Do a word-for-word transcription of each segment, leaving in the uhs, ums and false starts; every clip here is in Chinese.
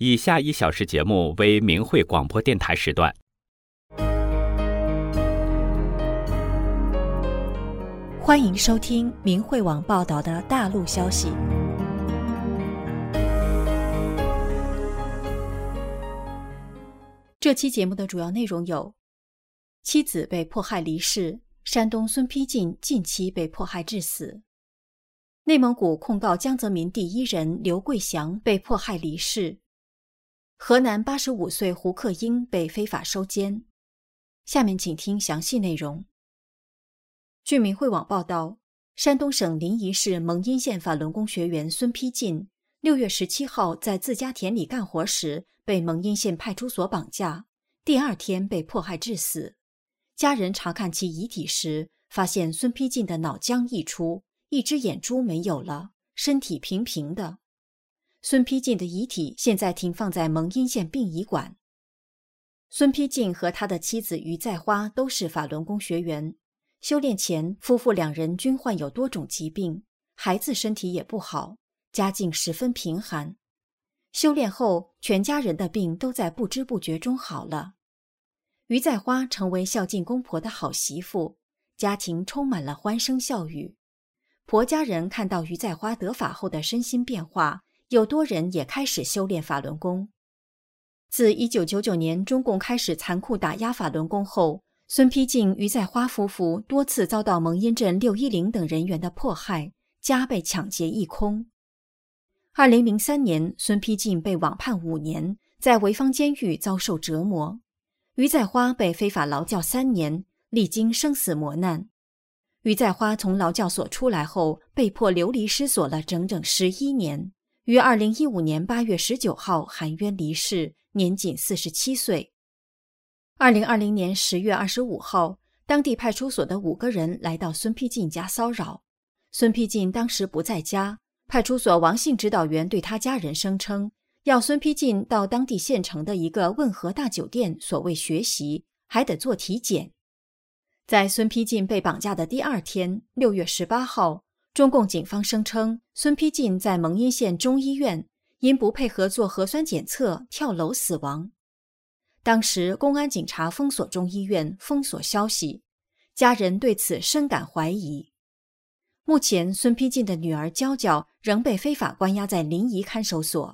以下一小时节目为明慧广播电台时段。 欢迎收听明慧网报道的大陆消息。这期节目的主要内容有：妻子被迫害离世，山东孙丕进近期被迫害致死；内蒙古控告江泽民第一人刘桂祥被迫害离世；河南八十五岁胡克英被非法收监。下面请听详细内容。据明慧网报道，山东省临沂市蒙阴县法轮功学员孙丕进六月十七号在自家田里干活时被蒙阴县派出所绑架，第二天被迫害致死。家人查看其遗体时，发现孙丕进的脑浆溢出，一只眼珠没有了，身体平平的。孙丕进的遗体现在停放在蒙阴县殡仪馆。孙丕进和他的妻子于在花都是法轮功学员，修炼前夫妇两人均患有多种疾病，孩子身体也不好，家境十分贫寒。修炼后，全家人的病都在不知不觉中好了。于在花成为孝敬公婆的好媳妇，家庭充满了欢声笑语。婆家人看到于在花得法后的身心变化，有多人也开始修炼法轮功。自一九九九年中共开始残酷打压法轮功后，孙丕进、于在花夫妇多次遭到蒙阴镇六一零等人员的迫害，家被抢劫一空。二零零三年，孙丕进被网判五年，在潍坊监狱遭受折磨。于在花被非法劳教三年，历经生死磨难。于在花从劳教所出来后，被迫流离失所了整整十一年，于二零一五年八月十九号含冤离世，年仅四十七岁。二零二零年十月二十五号，当地派出所的五个人来到孙丕进家骚扰。孙丕进当时不在家，派出所王姓指导员对他家人声称，要孙丕进到当地县城的一个问和大酒店所谓学习，还得做体检。在孙丕进被绑架的第二天，六月十八号，中共警方声称孙丕进在蒙阴县中医院因不配合做核酸检测跳楼死亡。当时公安警察封锁中医院，封锁消息，家人对此深感怀疑。目前孙丕进的女儿娇娇仍被非法关押在临沂看守所。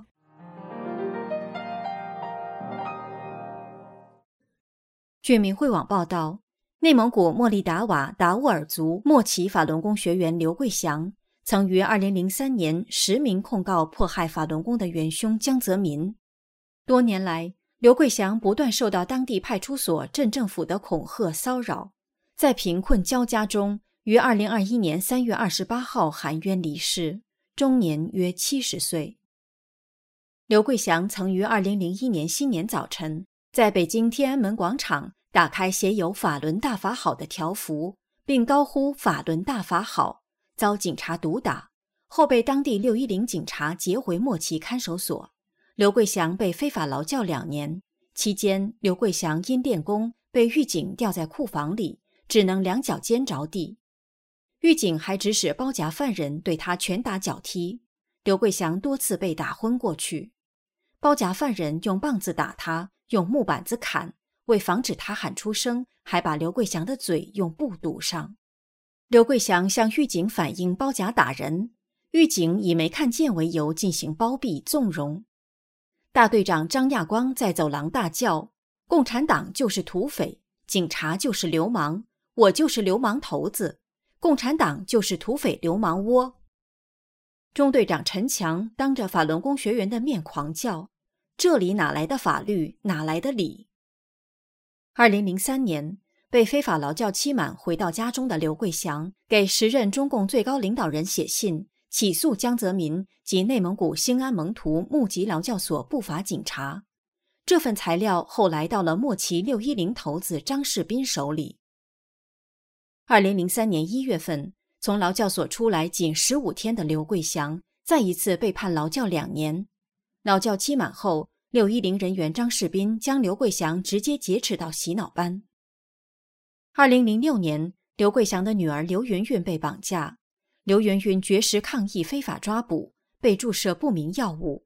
据明慧网报道，内蒙古莫力达瓦达斡尔族莫旗法轮功学员刘桂祥曾于二零零三年实名控告迫害法轮功的元凶江泽民。多年来，刘桂祥不断受到当地派出所、镇政府的恐吓骚扰，在贫困交加中，于二零二一年三月二十八号含冤离世，终年约七十岁。刘桂祥曾于二零零一年新年早晨，在北京天安门广场打开写有法轮大法好的条幅，并高呼法轮大法好，遭警察毒打，后被当地六一零警察劫回莫旗看守所。刘桂祥被非法劳教两年，期间刘桂祥因练功被狱警吊在库房里，只能两脚尖着地。狱警还指使包夹犯人对他拳打脚踢，刘桂祥多次被打昏过去。包夹犯人用棒子打他，用木板子砍，为防止他喊出声，还把刘桂祥的嘴用布堵上。刘桂祥向狱警反映包夹打人，狱警以没看见为由进行包庇纵容。大队长张亚光在走廊大叫，共产党就是土匪，警察就是流氓，我就是流氓头子，共产党就是土匪流氓窝。中队长陈强当着法轮功学员的面狂叫，这里哪来的法律，哪来的理。二零零三年，被非法劳教期满回到家中的刘桂祥给时任中共最高领导人写信，起诉江泽民及内蒙古兴安蒙图木吉劳教所不法警察。这份材料后来到了莫旗六一零头子张世斌手里。二零零三年一月份，从劳教所出来仅十五天的刘桂祥再一次被判劳教两年。劳教期满后，六一零人员张世斌将刘桂祥直接劫持到洗脑班。二零零六年，刘桂祥的女儿刘云云被绑架，刘云云绝食抗议非法抓捕，被注射不明药物。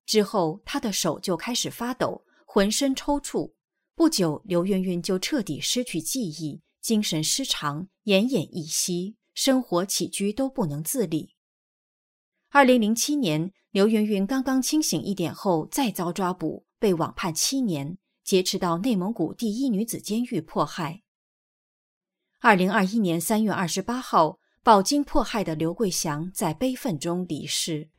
之后她的手就开始发抖，浑身抽搐。不久，刘芸芸就彻底失去记忆，精神失常，奄奄一息，生活起居都不能自理。二零零七年，刘芸芸刚刚清醒一点后再遭抓捕，被网判七年，劫持到内蒙古第一女子监狱迫害。二零二一年三月二十八号，饱经迫害的刘桂祥在悲愤中离世。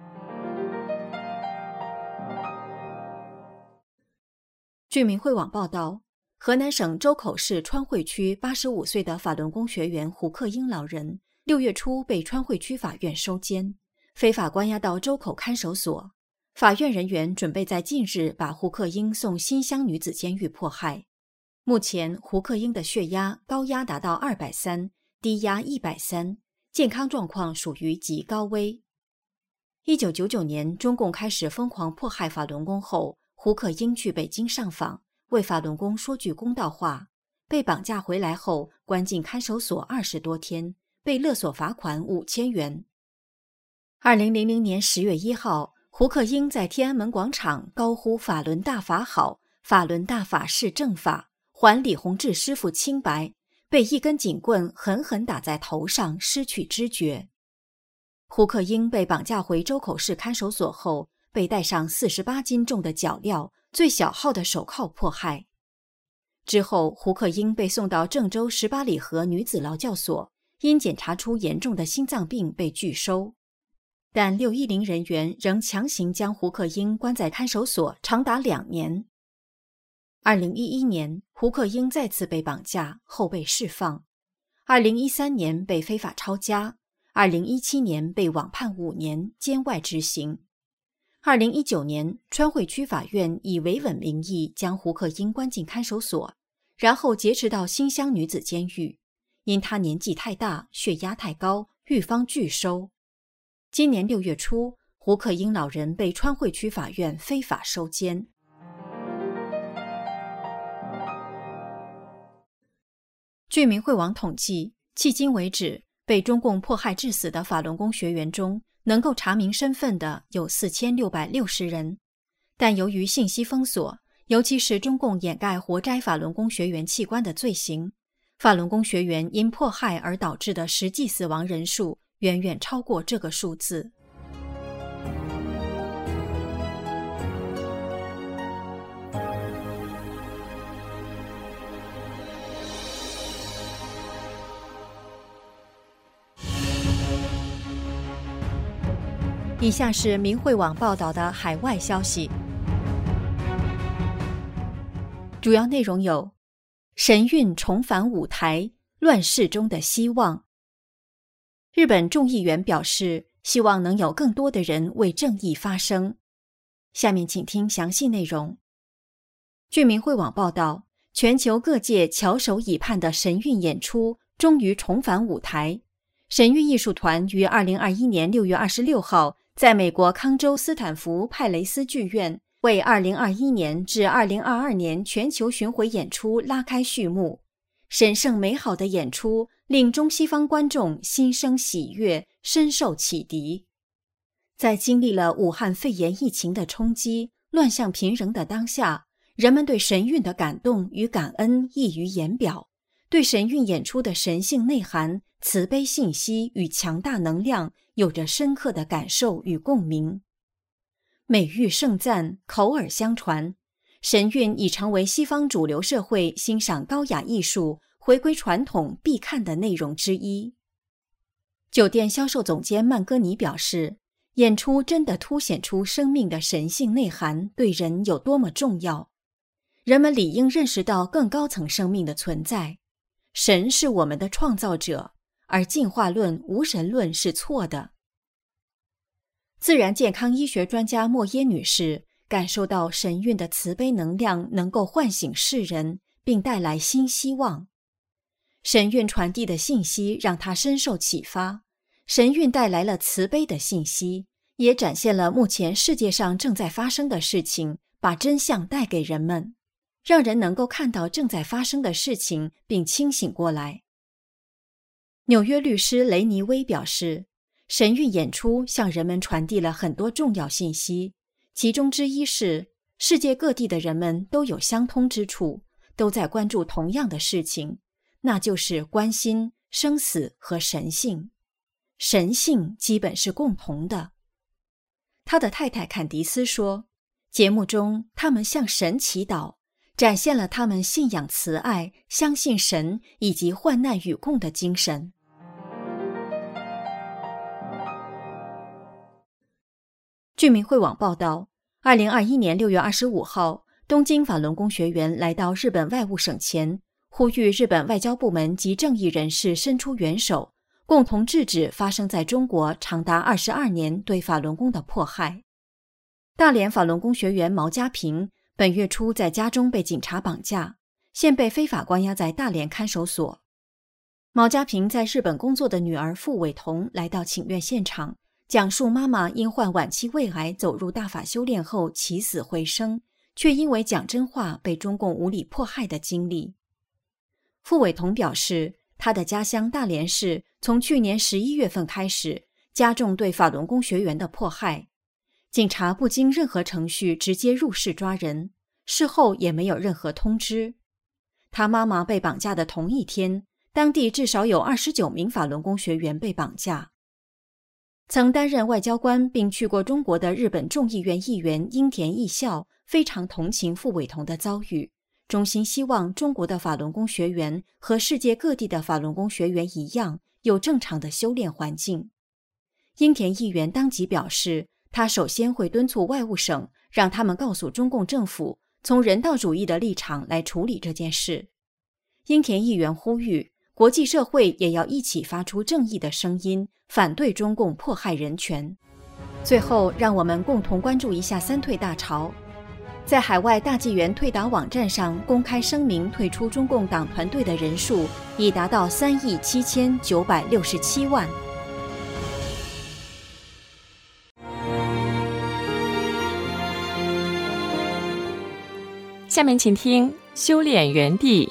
据明慧网报道，河南省周口市川汇区八十五岁的法轮功学员胡克英老人，六月初被川汇区法院收监，非法关押到周口看守所。法院人员准备在近日把胡克英送新乡女子监狱迫害。目前，胡克英的血压高压达到二百三，低压一百三，健康状况属于极高危。一九九九年，中共开始疯狂迫害法轮功后，胡克英去北京上访，为法轮功说句公道话。被绑架回来后，关进看守所二十多天，被勒索罚款五千元。二零零零年十月一号，胡克英在天安门广场高呼法轮大法好，法轮大法是正法，还李洪志师傅清白，被一根警棍狠狠打在头上，失去知觉。胡克英被绑架回周口市看守所后，被戴上四十八斤重的脚镣、最小号的手铐迫害。之后，胡克英被送到郑州十八里河女子劳教所，因检查出严重的心脏病被拒收。但六一零人员仍强行将胡克英关在看守所长达两年。二零一一年，胡克英再次被绑架，后被释放。二零一三年被非法抄家，二零一七年被网判五年，监外执行。二零一九年，川汇区法院以维稳名义将胡克英关进看守所，然后劫持到新乡女子监狱。因他年纪太大，血压太高，狱方拒收。今年六月初，胡克英老人被川汇区法院非法收监。据明慧网统计，迄今为止，被中共迫害致死的法轮功学员中，能够查明身份的有四千六百六十人，但由于信息封锁，尤其是中共掩盖活摘法轮功学员器官的罪行，法轮功学员因迫害而导致的实际死亡人数远远超过这个数字。以下是明慧网报道的海外消息，主要内容有：神韵重返舞台，乱世中的希望。日本众议员表示，希望能有更多的人为正义发声。下面请听详细内容。据明慧网报道，全球各界翘首以盼的神韵演出终于重返舞台。神韵艺术团于二零二一年六月二十六号在美国康州斯坦福派雷斯剧院为二零二一年至二零二二年全球巡回演出拉开序幕。神圣美好的演出令中西方观众心生喜悦，深受启迪。在经历了武汉肺炎疫情的冲击，乱象频仍的当下，人们对神韵的感动与感恩溢于言表，对神韵演出的神性内涵、慈悲信息与强大能量有着深刻的感受与共鸣。美誉盛赞，口耳相传，神韵已成为西方主流社会欣赏高雅艺术、回归传统必看的内容之一。酒店销售总监曼戈尼表示，演出真的凸显出生命的神性内涵对人有多么重要。人们理应认识到更高层生命的存在。神是我们的创造者，而进化论、无神论是错的。自然健康医学专家莫耶女士感受到神韵的慈悲能量能够唤醒世人，并带来新希望。神韵传递的信息让她深受启发，神韵带来了慈悲的信息，也展现了目前世界上正在发生的事情，把真相带给人们，让人能够看到正在发生的事情并清醒过来。纽约律师雷尼威表示，神韵演出向人们传递了很多重要信息， 其中之一是世界各地的人们都有相通之处，都在关注同样的事情，那就是关心生死和神性。神性基本是共同的。他的太太坎迪斯说，节目中他们向神祈祷，展现了他们信仰慈爱、相信神以及患难与共的精神。据明慧网报道，二零二一年六月二十五号，东京法轮功学员来到日本外务省前，呼吁日本外交部门及正义人士伸出援手，共同制止发生在中国长达二十二年对法轮功的迫害。大连法轮功学员毛家平本月初在家中被警察绑架，现被非法关押在大连看守所。毛家平在日本工作的女儿傅伟彤来到请愿现场，讲述妈妈因患晚期胃癌走入大法修炼后起死回生，却因为讲真话被中共无理迫害的经历。傅伟彤表示，他的家乡大连市从去年十一月份开始加重对法轮功学员的迫害，警察不经任何程序直接入室抓人，事后也没有任何通知。他妈妈被绑架的同一天，当地至少有二十九名法轮功学员被绑架。曾担任外交官并去过中国的日本众议院议员樱田义孝非常同情傅伟彤的遭遇，衷心希望中国的法轮功学员和世界各地的法轮功学员一样，有正常的修炼环境。樱田议员当即表示，他首先会敦促外务省，让他们告诉中共政府，从人道主义的立场来处理这件事。樱田议员呼吁，国际社会也要一起发出正义的声音，反对中共迫害人权。最后，让我们共同关注一下三退大潮。在海外大纪元退党网站上公开声明退出中共党团队的人数已达到三亿七千九百六十七万。 下面请听修炼园地。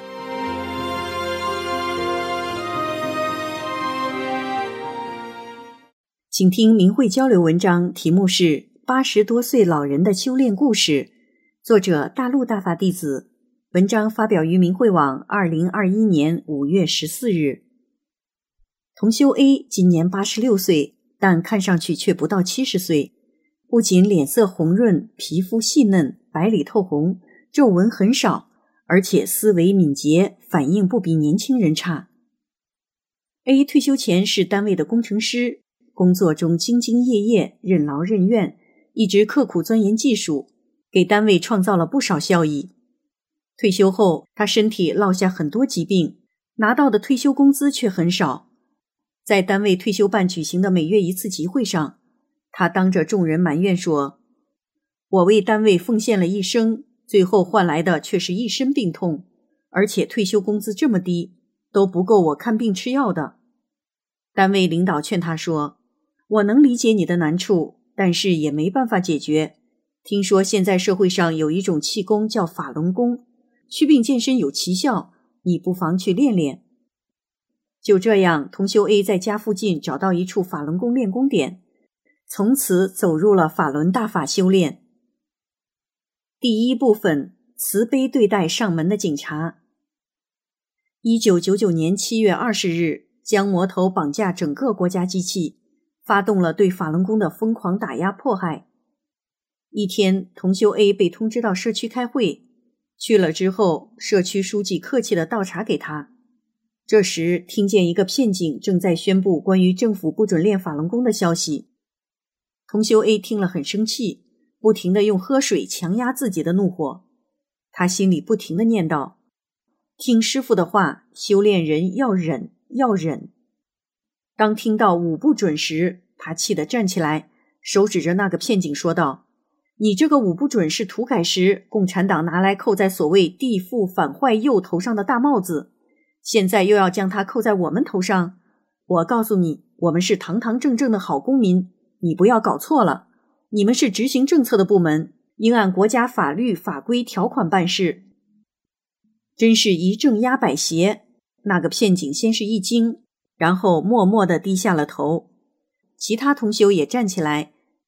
请听明慧交流文章，题目是八十多岁老人的修炼故事，作者大陆大法弟子，文章发表于明慧网二零二一年五月十四日。同修 A 今年八十六岁，但看上去却不到七十岁，不仅脸色红润，皮肤细嫩，白里透红，皱纹很少，而且思维敏捷，反应不比年轻人差。A 退休前是单位的工程师，工作中兢兢业业，任劳任怨，一直刻苦钻研技术，给单位创造了不少效益。退休后，他身体落下很多疾病，拿到的退休工资却很少。在单位退休办举行的每月一次集会上，他当着众人埋怨说，我为单位奉献了一生，最后换来的却是一身病痛，而且退休工资这么低，都不够我看病吃药的。单位领导劝他说，我能理解你的难处，但是也没办法解决。听说现在社会上有一种气功叫法轮功，祛病健身有奇效，你不妨去练练。就这样，同修 A 在家附近找到一处法轮功练功点，从此走入了法轮大法修炼。第一部分，慈悲对待上门的警察。一九九九年七月二十日，将魔头绑架整个国家机器，发动了对法轮功的疯狂打压迫害。一天，同修 A 被通知到社区开会，去了之后，社区书记客气地倒茶给他。这时听见一个骗警正在宣布关于政府不准练法轮功的消息。同修 A 听了很生气，不停地用喝水强压自己的怒火。他心里不停地念叨，听师父的话，修炼人要忍，要忍。当听到五不准时，他气得站起来，手指着那个骗警说道，你这个五不准是土改时共产党拿来扣在所谓地富反坏右头上的大帽子，现在又要将它扣在我们头上。我告诉你，我们是堂堂正正的好公民，你不要搞错了，你们是执行政策的部门，应按国家法律法规条款办事。真是一正压百邪。那个骗警先是一惊，然后默默地低下了头。其他同修也站起来，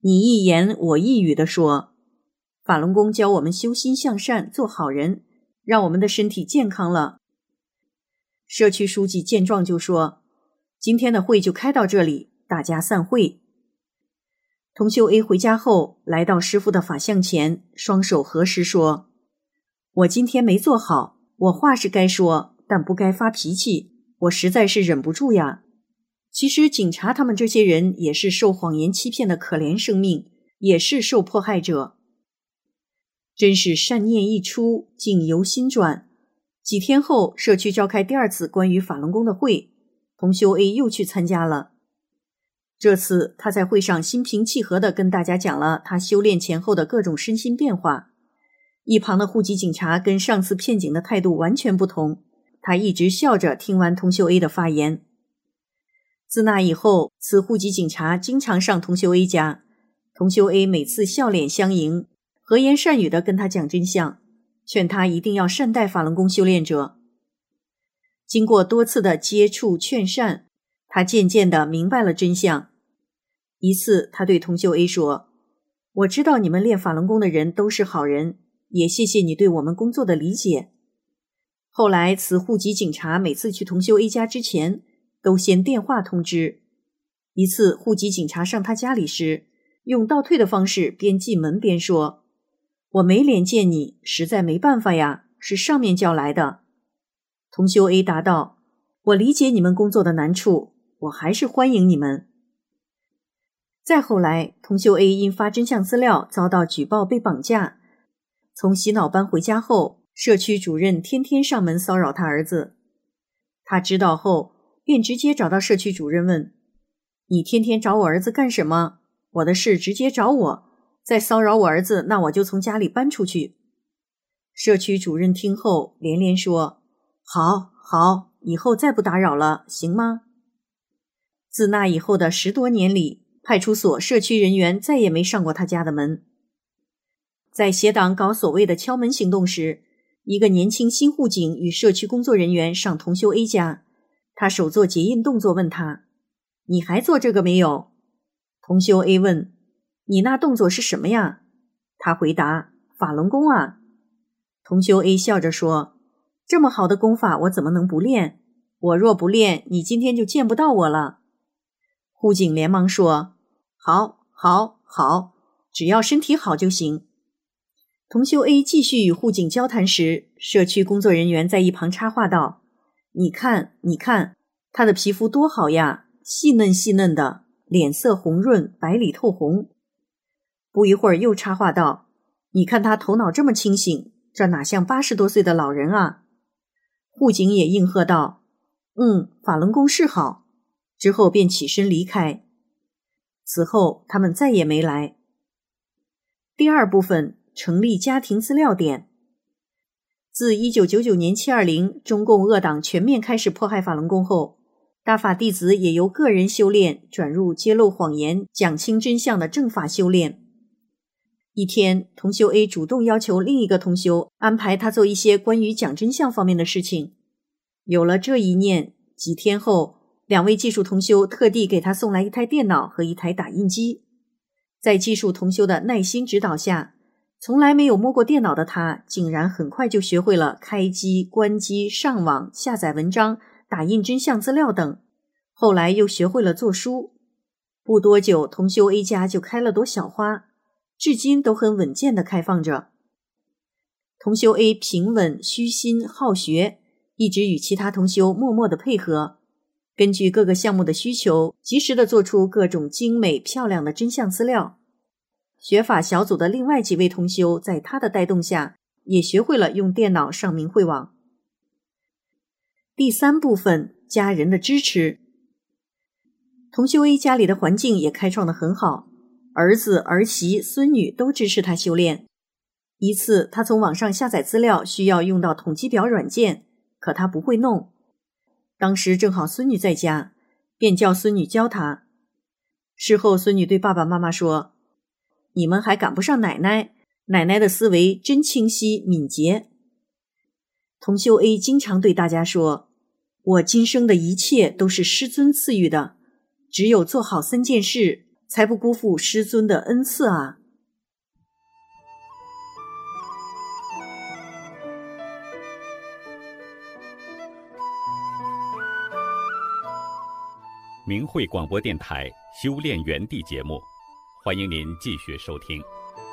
你一言我一语地说，法轮功教我们修心向善，做好人，让我们的身体健康了。社区书记见状就说，今天的会就开到这里，大家散会。同修 A 回家后来到师父的法像前，双手合十说，我今天没做好，我话是该说，但不该发脾气，我实在是忍不住呀。其实警察他们这些人也是受谎言欺骗的可怜生命，也是受迫害者。真是善念一出，境由心转。几天后，社区召开第二次关于法轮功的会，同修 A 又去参加了。这次他在会上心平气和地跟大家讲了他修炼前后的各种身心变化。一旁的户籍警察跟上次骗警的态度完全不同，他一直笑着听完同修 A 的发言。自那以后，此户籍警察经常上同修 A 家，同修 A 每次笑脸相迎，和颜善语地跟他讲真相，劝他一定要善待法轮功修炼者。经过多次的接触劝善，他渐渐地明白了真相。一次他对同修 A 说，我知道你们练法轮功的人都是好人，也谢谢你对我们工作的理解。后来此户籍警察每次去同修 A 家之前都先电话通知。一次户籍警察上他家里时，用倒退的方式边进门边说，我没脸见你，实在没办法呀，是上面叫来的。同修 A 答道，我理解你们工作的难处，我还是欢迎你们。再后来，同修 A 因发真相资料遭到举报被绑架。从洗脑班回家后，社区主任天天上门骚扰他儿子。他知道后，便直接找到社区主任问，你天天找我儿子干什么？我的事直接找我，再骚扰我儿子，那我就从家里搬出去。社区主任听后连连说，好，好，以后再不打扰了，行吗？自那以后的十多年里，派出所社区人员再也没上过他家的门。在协党搞所谓的敲门行动时，一个年轻新户警与社区工作人员上同修 A 家，他手做结印动作问他，你还做这个没有？同修 A 问，你那动作是什么呀？他回答，法轮功啊。同修 A 笑着说，这么好的功法我怎么能不练？我若不练，你今天就见不到我了。户警连忙说，好，好，好，只要身体好就行。同修 A 继续与户警交谈时，社区工作人员在一旁插话道，你看，你看，他的皮肤多好呀，细嫩细嫩的，脸色红润，白里透红。不一会儿又插话道，你看他头脑这么清醒，这哪像八十多岁的老人啊。户警也应和道，嗯，法轮功是好。之后便起身离开。此后他们再也没来。第二部分，成立家庭资料点。自一九九九年七二零中共恶党全面开始迫害法轮功后，大法弟子也由个人修炼转入揭露谎言、讲清真相的正法修炼。一天，同修 A 主动要求另一个同修安排他做一些关于讲真相方面的事情。有了这一念，几天后，两位技术同修特地给他送来一台电脑和一台打印机。在技术同修的耐心指导下，从来没有摸过电脑的他，竟然很快就学会了开机、关机、上网、下载文章、打印真相资料等。后来又学会了做书。不多久，同修 A 家就开了朵小花，至今都很稳健地开放着。同修 A 平稳、虚心、好学，一直与其他同修默默地配合，根据各个项目的需求，及时地做出各种精美漂亮的真相资料。学法小组的另外几位同修在他的带动下，也学会了用电脑上明慧网。第三部分，家人的支持。同修 A 家里的环境也开创得很好，儿子、儿媳、孙女都支持他修炼。一次，他从网上下载资料需要用到统计表软件，可他不会弄。当时正好孙女在家，便叫孙女教他。事后孙女对爸爸妈妈说，你们还赶不上奶奶，奶奶的思维真清晰敏捷。同修 A 经常对大家说，我今生的一切都是师尊赐予的，只有做好三件事， 才不辜负师尊的恩赐啊！ 明慧广播电台修炼园地节目，欢迎您继续收听。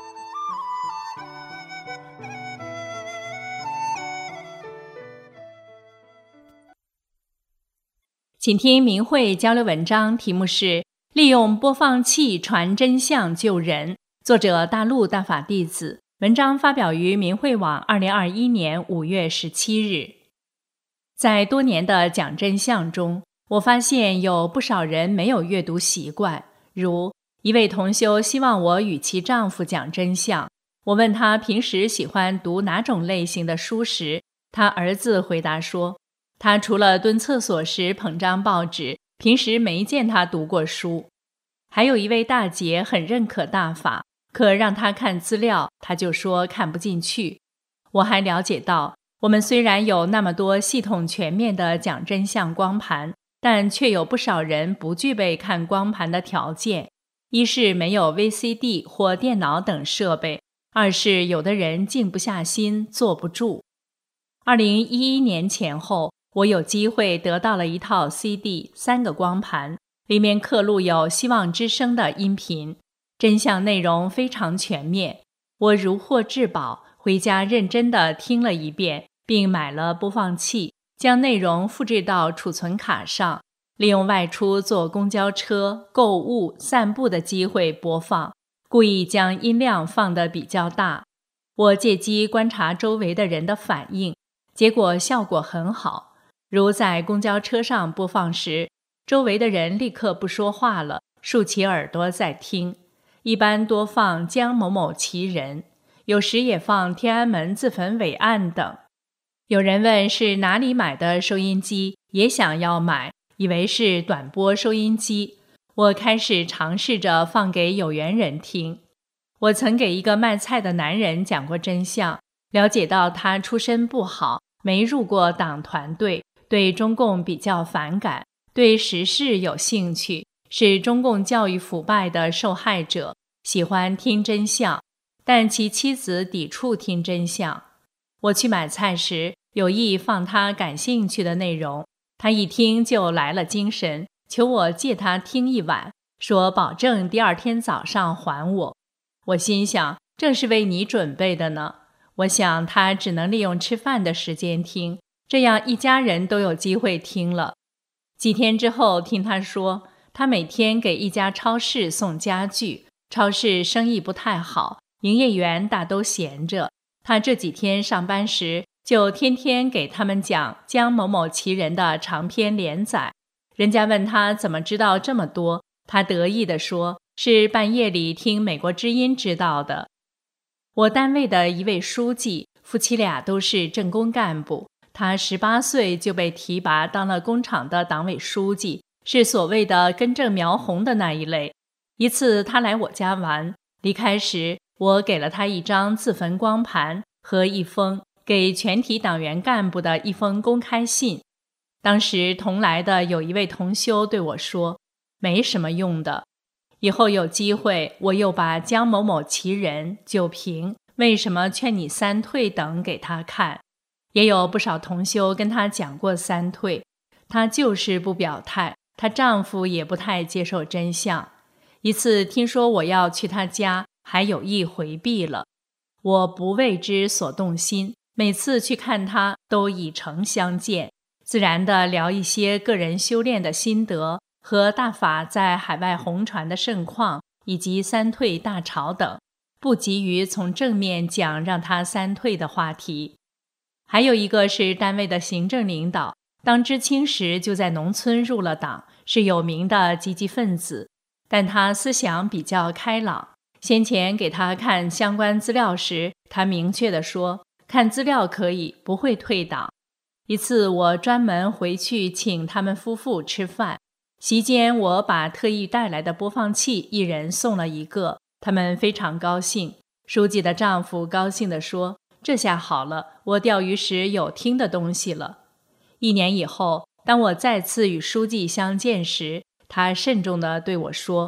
请听明慧交流文章，题目是利用播放器传真相救人，作者大陆大法弟子，文章发表于明慧网二零二一年五月十七日。在多年的讲真相中，我发现有不少人没有阅读习惯，如一位同修希望我与其丈夫讲真相，我问他平时喜欢读哪种类型的书时，他儿子回答说，他除了蹲厕所时捧张报纸，平时没见他读过书。还有一位大姐很认可大法，可让他看资料，他就说看不进去。我还了解到，我们虽然有那么多系统全面的讲真相光盘，但却有不少人不具备看光盘的条件。一是没有 V C D 或电脑等设备，二是有的人静不下心，坐不住。二零一一年前后，我有机会得到了一套 C D 三个光盘，里面刻录有希望之声的音频，真相内容非常全面。我如获至宝，回家认真地听了一遍，并买了播放器，将内容复制到储存卡上，利用外出坐公交车、购物、散步的机会播放，故意将音量放得比较大。我借机观察周围的人的反应，结果效果很好。如在公交车上播放时，周围的人立刻不说话了，竖起耳朵在听。一般多放江某某其人，有时也放天安门自焚伟案等。有人问是哪里买的收音机，也想要买，以为是短波收音机。我开始尝试着放给有缘人听。我曾给一个卖菜的男人讲过真相，了解到他出身不好，没入过党团队，对中共比较反感，对时事有兴趣，是中共教育腐败的受害者，喜欢听真相，但其妻子抵触听真相。我去买菜时，有意放他感兴趣的内容，他一听就来了精神，求我借他听一晚，说保证第二天早上还我。我心想，正是为你准备的呢。我想他只能利用吃饭的时间听，这样一家人都有机会听了。几天之后听他说，他每天给一家超市送家具，超市生意不太好，营业员大都闲着。他这几天上班时，就天天给他们讲江某某其人的长篇连载。人家问他怎么知道这么多，他得意地说，是半夜里听美国之音知道的。我单位的一位书记，夫妻俩都是政工干部，他十八岁就被提拔当了工厂的党委书记，是所谓的根正苗红的那一类。一次他来我家玩，离开时我给了他一张自焚光盘和一封给全体党员干部的一封公开信。当时同来的有一位同修对我说，没什么用的。以后有机会，我又把江某某其人、九评、为什么劝你三退等给他看。也有不少同修跟他讲过三退，他就是不表态，她丈夫也不太接受真相。一次听说我要去他家，还有意回避了。我不为之所动心，每次去看他都以诚相见，自然地聊一些个人修炼的心得和大法在海外红传的盛况，以及三退大潮等，不急于从正面讲让他三退的话题。还有一个是单位的行政领导，当知青时就在农村入了党，是有名的积极分子，但他思想比较开朗。先前给他看相关资料时，他明确地说，看资料可以，不会退党。一次我专门回去请他们夫妇吃饭，席间我把特意带来的播放器一人送了一个，他们非常高兴。书记的丈夫高兴地说，这下好了，我钓鱼时有听的东西了。一年以后，当我再次与书记相见时，他慎重地对我说，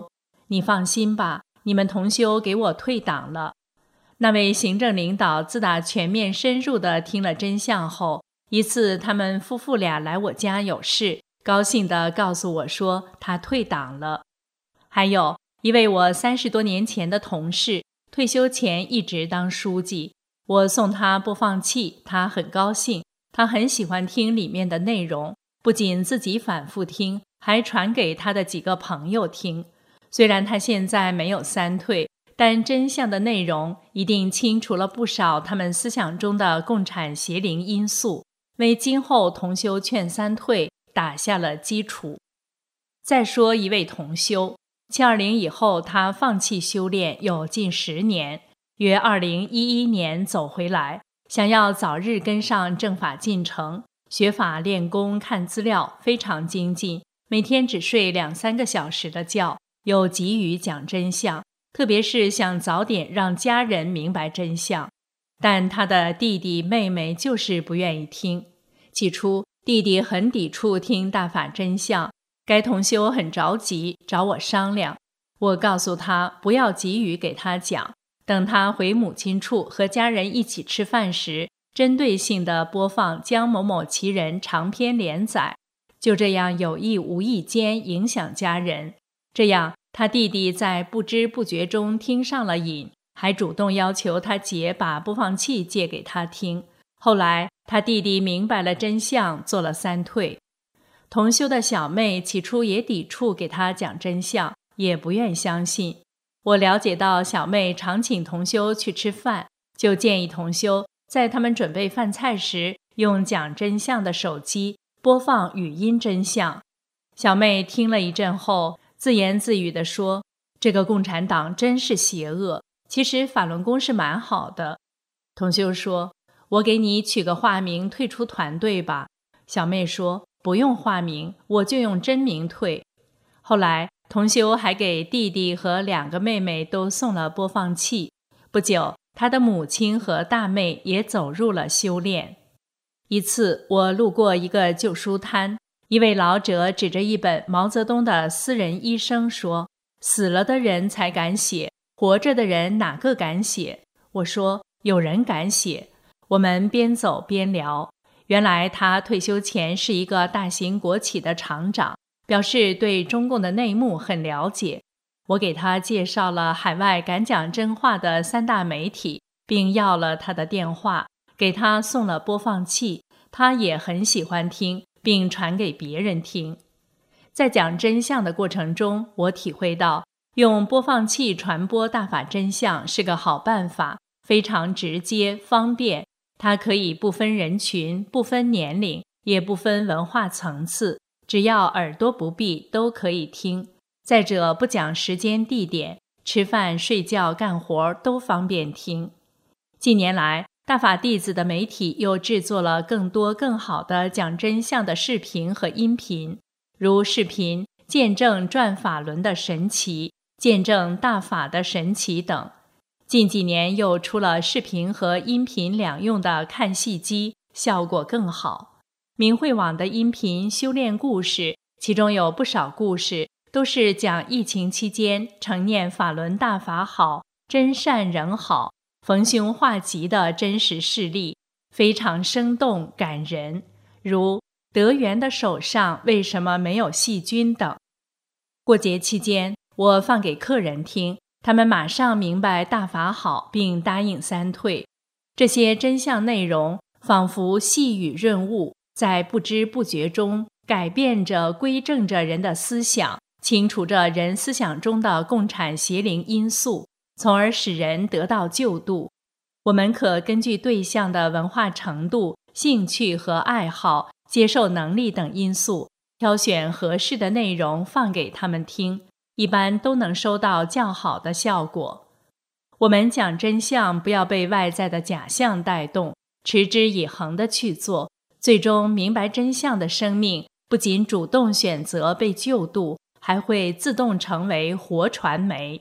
你放心吧，你们同修给我退档了。那位行政领导自打全面深入地听了真相后，一次他们夫妇俩来我家有事，高兴地告诉我说他退档了。还有一位我三十多年前的同事，退休前一直当书记，我送他播放器，他很高兴，他很喜欢听里面的内容，不仅自己反复听，还传给他的几个朋友听。虽然他现在没有三退，但真相的内容一定清除了不少他们思想中的共产邪灵因素，为今后同修劝三退打下了基础。再说一位同修，七二零以后他放弃修炼有近十年，约二零一一年走回来，想要早日跟上正法进程，学法练功看资料非常精进，每天只睡两三个小时的觉，又急于讲真相，特别是想早点让家人明白真相。但他的弟弟妹妹就是不愿意听。起初弟弟很抵触听大法真相，该同修很着急找我商量，我告诉他不要急于给他讲，等他回母亲处和家人一起吃饭时，针对性地播放江某某其人长篇连载，就这样有意无意间影响家人。这样他弟弟在不知不觉中听上了瘾，还主动要求他姐把播放器借给他听。后来他弟弟明白了真相，做了三退。同修的小妹起初也抵触给他讲真相，也不愿相信。我了解到小妹常请同修去吃饭，就建议同修在他们准备饭菜时，用讲真相的手机播放语音真相。小妹听了一阵后，自言自语地说，这个共产党真是邪恶，其实法轮功是蛮好的。同修说，我给你取个化名退出团队吧。小妹说，不用化名，我就用真名退。后来同修还给弟弟和两个妹妹都送了播放器，不久他的母亲和大妹也走入了修炼。一次我路过一个旧书摊，一位老者指着一本毛泽东的私人医生说，死了的人才敢写，活着的人哪个敢写？我说，有人敢写。我们边走边聊，原来他退休前是一个大型国企的厂长，表示对中共的内幕很了解。我给他介绍了海外敢讲真话的三大媒体，并要了他的电话，给他送了播放器，他也很喜欢听，并传给别人听。在讲真相的过程中，我体会到用播放器传播大法真相是个好办法，非常直接方便，它可以不分人群，不分年龄，也不分文化层次，只要耳朵不闭都可以听。再者不讲时间地点，吃饭睡觉干活都方便听。近年来大法弟子的媒体又制作了更多更好的讲真相的视频和音频，如视频见证转法轮的神奇，见证大法的神奇等。近几年又出了视频和音频两用的看戏机，效果更好。明慧网的音频修炼故事，其中有不少故事都是讲疫情期间承念法轮大法好，真善人好，逢凶化吉的真实事例，非常生动感人，如德源的手上为什么没有细菌等。过节期间我放给客人听，他们马上明白大法好，并答应三退。这些真相内容仿佛细雨润物，在不知不觉中改变着归正着人的思想，清除着人思想中的共产邪灵因素，从而使人得到救度。我们可根据对象的文化程度、兴趣和爱好、接受能力等因素，挑选合适的内容放给他们听，一般都能收到较好的效果。我们讲真相，不要被外在的假象带动，持之以恒地去做，最终明白真相的生命不仅主动选择被救度，还会自动成为活传媒。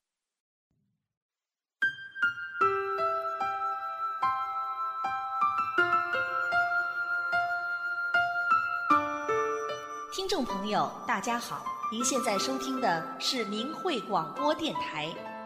听众朋友大家好， 您现在收听的是明慧广播电台。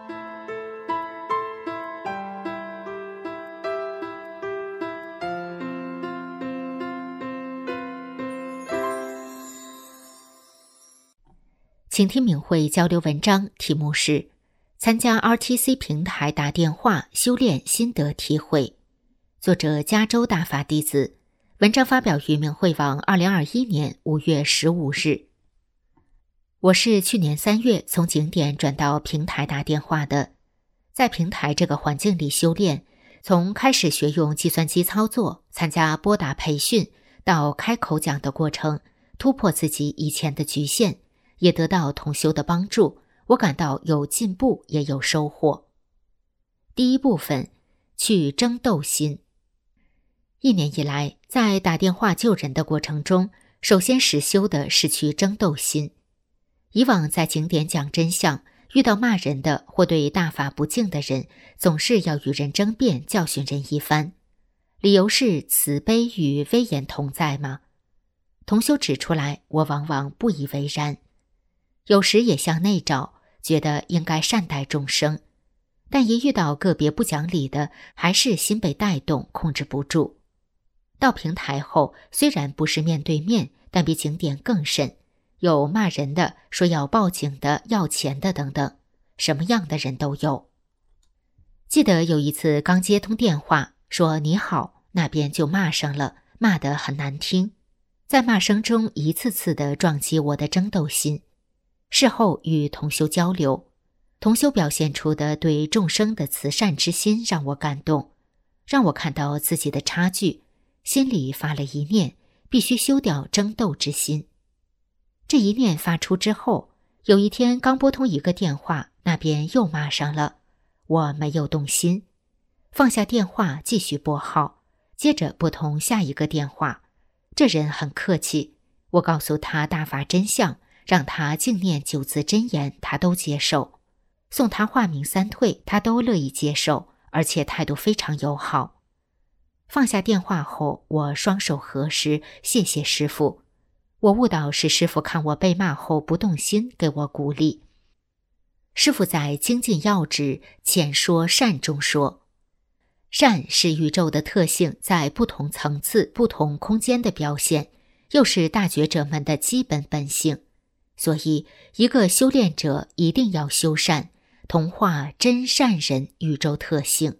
请听明慧交流文章，题目是参加 R T C 平台打电话修炼心得体会，作者加州大法弟子，文章发表于明慧网二零二一年五月十五日。我是去年三月从景点转到平台打电话的，在平台这个环境里修炼，从开始学用计算机操作，参加拨打培训，到开口讲的过程，突破自己以前的局限，也得到同修的帮助，我感到有进步也有收获。第一部分，去争斗心。一年以来，在打电话救人的过程中，首先实修的是去争斗心。以往在景点讲真相，遇到骂人的或对大法不敬的人，总是要与人争辩，教训人一番。理由是慈悲与威严同在吗？同修指出来，我往往不以为然。有时也向内找，觉得应该善待众生，但一遇到个别不讲理的，还是心被带动，控制不住。到平台后，虽然不是面对面，但比景点更甚，有骂人的，说要报警的，要钱的等等，什么样的人都有。记得有一次刚接通电话，说你好，那边就骂上了，骂得很难听，在骂声中一次次地撞击我的争斗心。事后与同修交流，同修表现出的对众生的慈善之心让我感动，让我看到自己的差距，心里发了一念，必须修掉争斗之心。这一念发出之后，有一天刚拨通一个电话，那边又骂上了，我没有动心，放下电话继续拨号，接着拨通下一个电话，这人很客气，我告诉他大法真相，让他净念九字真言，他都接受，送他化名三退，他都乐意接受，而且态度非常友好。放下电话后，我双手合十，谢谢师父。我悟到是师父看我被骂后不动心，给我鼓励。师父在精进要旨浅说善中说，善是宇宙的特性，在不同层次、不同空间的表现，又是大觉者们的基本本性。所以一个修炼者一定要修善，同化真善人宇宙特性。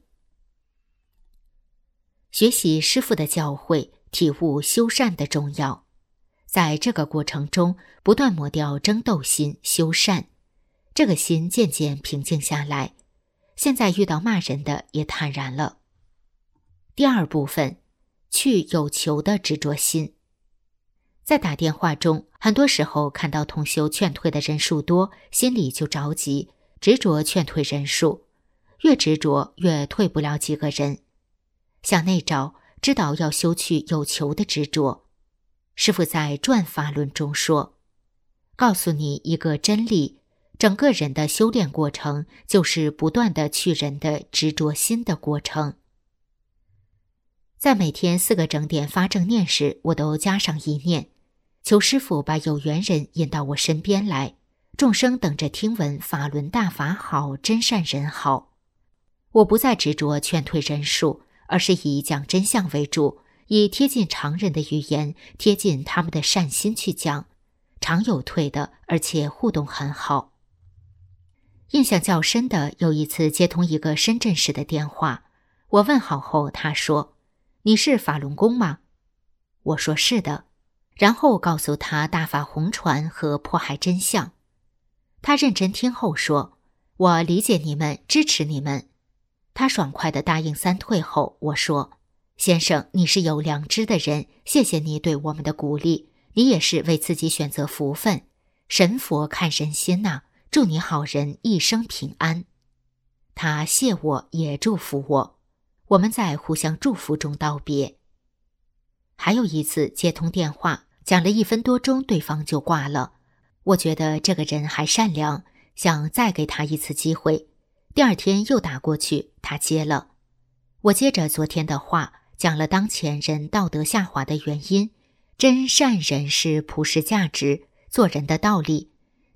学习师父的教诲，体悟修善的重要，在这个过程中不断磨掉争斗心，修善，这个心渐渐平静下来，现在遇到骂人的也坦然了。第二部分，去有求的执着心。在打电话中，很多时候看到同修劝退的人数多，心里就着急，执着劝退人数，越执着越退不了几个人。向内找，知道要修去有求的执着。师父在转法论中说，告诉你一个真理，整个人的修炼过程就是不断的去人的执着心的过程。在每天四个整点发正念时，我都加上一念，求师父把有缘人引到我身边来，众生等着听闻法轮大法好，真善人好。我不再执着劝退人数，而是以讲真相为主，以贴近常人的语言，贴近他们的善心去讲，常有退的，而且互动很好。印象较深的有一次接通一个深圳市的电话，我问好后，他说，你是法轮功吗？我说是的，然后告诉他大法红传和迫害真相。他认真听后说，我理解你们，支持你们。他爽快地答应三退后，我说，先生，你是有良知的人，谢谢你对我们的鼓励，你也是为自己选择福分，神佛看人心呐、啊，祝你好人一生平安。他谢我，也祝福我，我们在互相祝福中道别。还有一次接通电话，讲了一分多钟，对方就挂了。我觉得这个人还善良，想再给他一次机会。第二天又打过去，他接了。我接着昨天的话，讲了当前人道德下滑的原因，真善人是普世价值，做人的道理，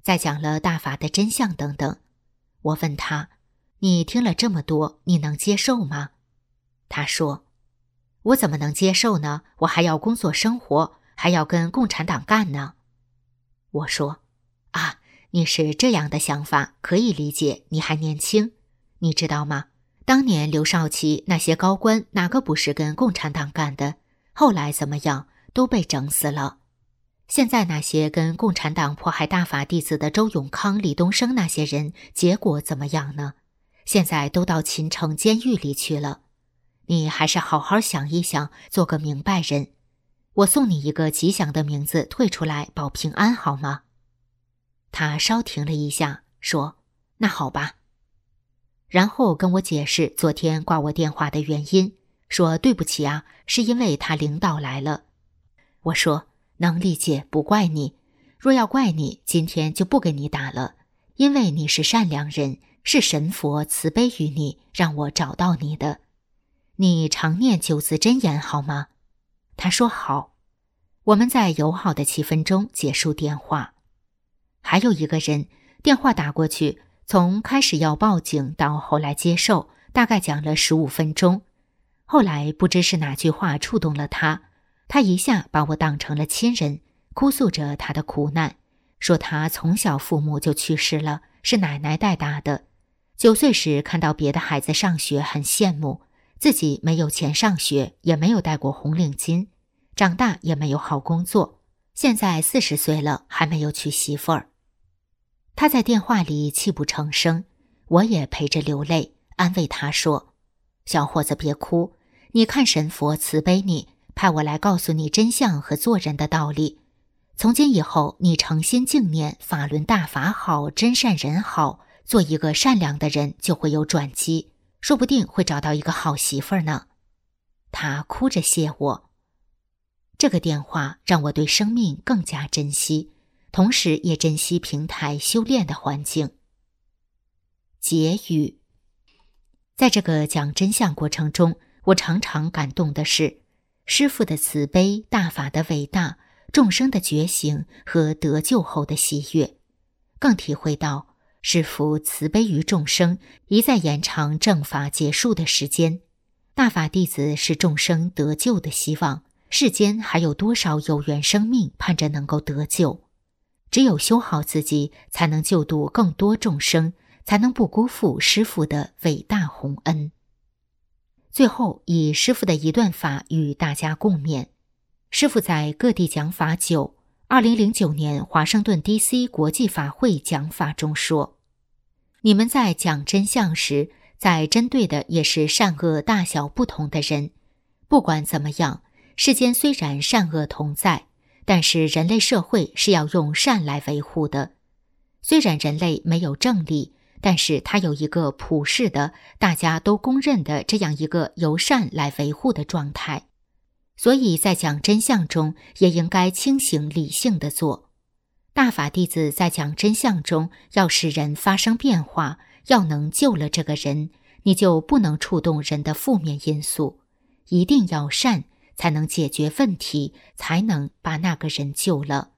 再讲了大法的真相等等。我问他，你听了这么多，你能接受吗？他说，我怎么能接受呢？我还要工作生活，还要跟共产党干呢。我说，啊，你是这样的想法，可以理解，你还年轻。你知道吗？当年刘少奇那些高官哪个不是跟共产党干的？后来怎么样？都被整死了。现在那些跟共产党迫害大法弟子的周永康、李东生那些人，结果怎么样呢？现在都到秦城监狱里去了。你还是好好想一想，做个明白人。我送你一个吉祥的名字，退出来保平安好吗？他稍停了一下，说，那好吧。然后跟我解释昨天挂我电话的原因，说对不起啊，是因为他领导来了。我说，能理解，不怪你。若要怪你，今天就不给你打了，因为你是善良人，是神佛慈悲于你，让我找到你的。你常念九字真言好吗？他说好。我们在友好的气氛中结束电话。还有一个人，电话打过去，从开始要报警到后来接受，大概讲了十五分钟。后来不知是哪句话触动了他，他一下把我当成了亲人，哭诉着他的苦难，说他从小父母就去世了，是奶奶带大的。九岁时看到别的孩子上学很羡慕，自己没有钱上学，也没有戴过红领巾，长大也没有好工作，现在四十岁了还没有娶媳妇儿。他在电话里泣不成声，我也陪着流泪，安慰他说，小伙子别哭，你看神佛慈悲你，派我来告诉你真相和做人的道理。从今以后，你诚心敬念法轮大法好，真善人好，做一个善良的人，就会有转机，说不定会找到一个好媳妇儿呢。他哭着谢我。这个电话让我对生命更加珍惜，同时也珍惜平台修炼的环境。结语。在这个讲真相过程中，我常常感动的是师父的慈悲，大法的伟大，众生的觉醒和得救后的喜悦，更体会到师父慈悲于众生，一再延长正法结束的时间。大法弟子是众生得救的希望，世间还有多少有缘生命盼着能够得救？只有修好自己，才能救度更多众生，才能不辜负师父的伟大宏恩。最后以师父的一段法与大家共勉。师父在各地讲法九，二零零九年华盛顿 D C 国际法会讲法中说，你们在讲真相时，在针对的也是善恶大小不同的人。不管怎么样，世间虽然善恶同在，但是人类社会是要用善来维护的。虽然人类没有正力，但是它有一个普世的，大家都公认的这样一个由善来维护的状态。所以在讲真相中，也应该清醒理性地做。大法弟子在讲真相中，要使人发生变化，要能救了这个人，你就不能触动人的负面因素，一定要善，才能解决问题，才能把那个人救了。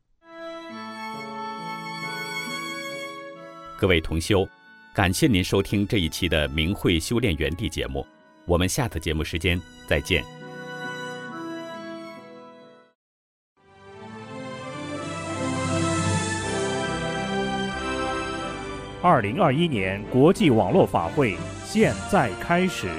各位同修，感谢您收听这一期的明慧修炼园地节目，我们下次节目时间再见。 二零二一年国际网络法会现在开始。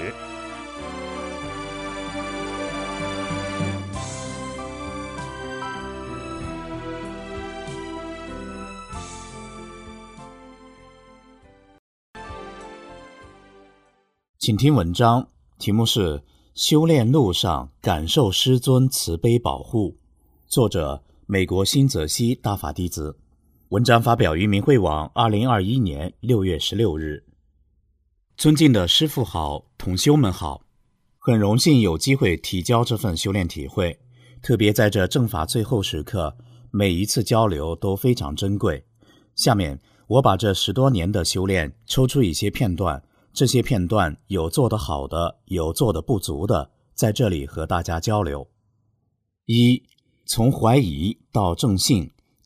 请听文章，题目是《修炼路上感受师尊慈悲保护》，作者美国新泽西大法弟子。文章发表于明慧网二零二一年六月十六日。尊敬的师父好，同修们好，很荣幸有机会提交这份修炼体会，特别在这正法最后时刻，每一次交流都非常珍贵。下面我把这十多年的修炼抽出一些片段，这些片段有做得好的，有做得不足的，在这里和大家交流。一、从怀疑到正信，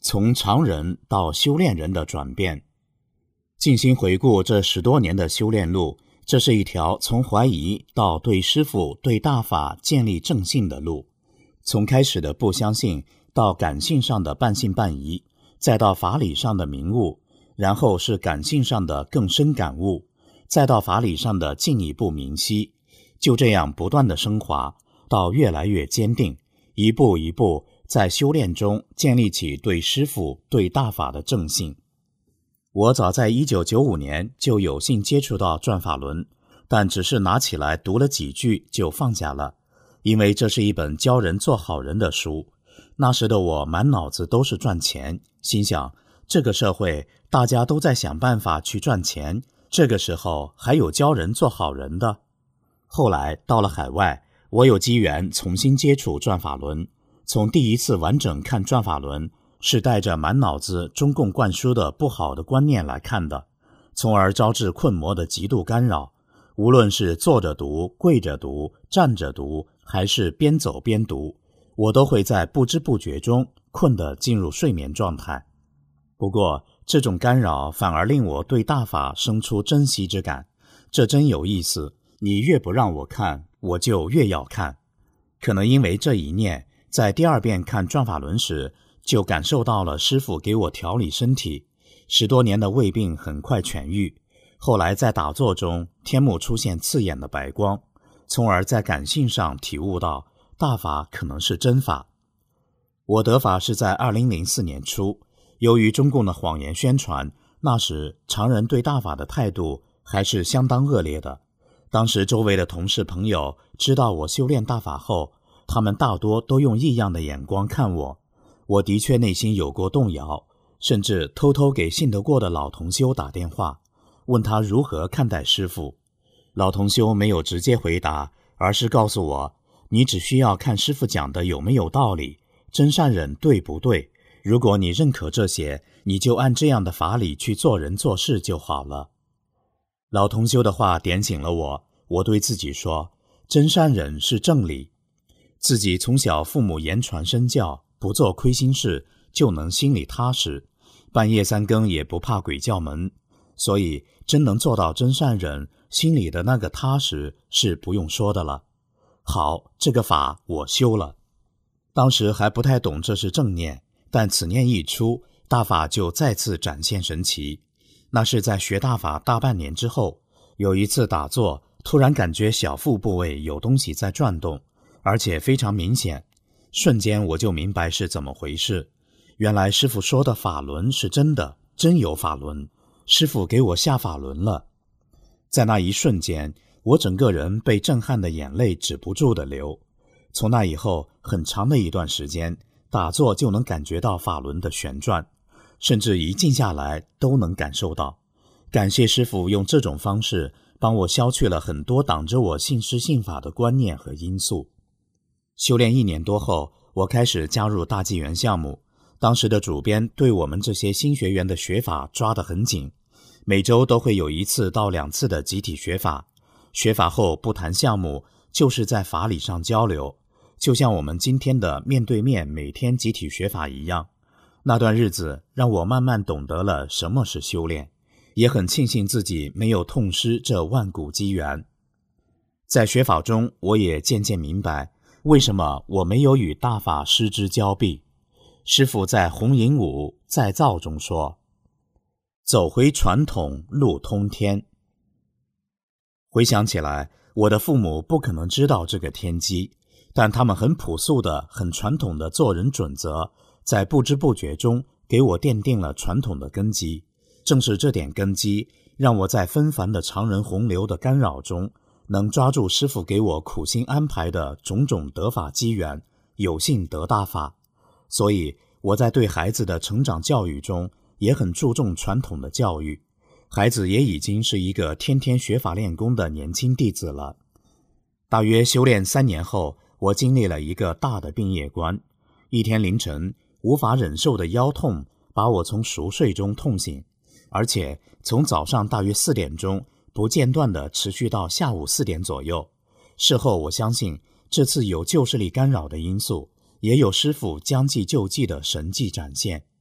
从常人到修炼人的转变。静心回顾这十多年的修炼路，这是一条从怀疑到对师父对大法建立正信的路，从开始的不相信到感性上的半信半疑，再到法理上的明悟，然后是感性上的更深感悟，再到法理上的进一步明晰，就这样不断的升华，到越来越坚定，一步一步在修炼中建立起对师父对大法的正信。我早在一九九五年就有幸接触到转法轮，但只是拿起来读了几句就放下了，因为这是一本教人做好人的书。那时的我满脑子都是赚钱，心想这个社会大家都在想办法去赚钱，这个时候还有教人做好人的。后来到了海外，我有机缘重新接触转法轮，从第一次完整看转法轮是带着满脑子中共灌输的不好的观念来看的，从而招致困魔的极度干扰。无论是坐着读、跪着读、站着读，还是边走边读，我都会在不知不觉中困得进入睡眠状态。不过这种干扰反而令我对大法生出珍惜之感，这真有意思，你越不让我看，我就越要看。可能因为这一念，在第二遍看转法轮时就感受到了师父给我调理身体，十多年的胃病很快痊愈。后来在打坐中，天目出现刺眼的白光，从而在感性上体悟到大法可能是真法。我得法是在二零零四年初，由于中共的谎言宣传，那时常人对大法的态度还是相当恶劣的。当时周围的同事朋友知道我修炼大法后，他们大多都用异样的眼光看我。我的确内心有过动摇，甚至偷偷给信得过的老同修打电话，问他如何看待师父。老同修没有直接回答，而是告诉我，你只需要看师父讲的有没有道理，真善忍对不对，如果你认可这些，你就按这样的法理去做人做事就好了。老同修的话点醒了我，我对自己说，真善忍是正理。自己从小父母言传身教，不做亏心事就能心里踏实，半夜三更也不怕鬼叫门，所以真能做到真善忍，心里的那个踏实是不用说的了。好，这个法我修了。当时还不太懂这是正念，但此念一出，大法就再次展现神奇。那是在学大法大半年之后，有一次打坐，突然感觉小腹部位有东西在转动，而且非常明显，瞬间我就明白是怎么回事。原来师父说的法轮是真的，真有法轮，师父给我下法轮了。在那一瞬间，我整个人被震撼的眼泪止不住的流。从那以后很长的一段时间，打坐就能感觉到法轮的旋转，甚至一静下来都能感受到。感谢师父用这种方式帮我消去了很多挡着我信师信法的观念和因素。修炼一年多后，我开始加入大纪元项目。当时的主编对我们这些新学员的学法抓得很紧，每周都会有一次到两次的集体学法。学法后不谈项目，就是在法理上交流，就像我们今天的面对面每天集体学法一样。那段日子让我慢慢懂得了什么是修炼，也很庆幸自己没有痛失这万古机缘。在学法中，我也渐渐明白为什么我没有与大法失之交臂。师父在《弘引五再造》中说，走回传统，路通天。回想起来，我的父母不可能知道这个天机，但他们很朴素的、很传统的做人准则，在不知不觉中给我奠定了传统的根基。正是这点根基，让我在纷繁的常人洪流的干扰中，能抓住师父给我苦心安排的种种得法机缘，有幸得大法。所以我在对孩子的成长教育中也很注重传统的教育，孩子也已经是一个天天学法练功的年轻弟子了。大约修炼三年后，我经历了一个大的病业关。一天凌晨，无法忍受的腰痛把我从熟睡中痛醒，而且从早上大约四点钟不间断地持续到下午四点左右。事后我相信这次有旧势力干扰的因素，也有师父将计就计的神迹展现。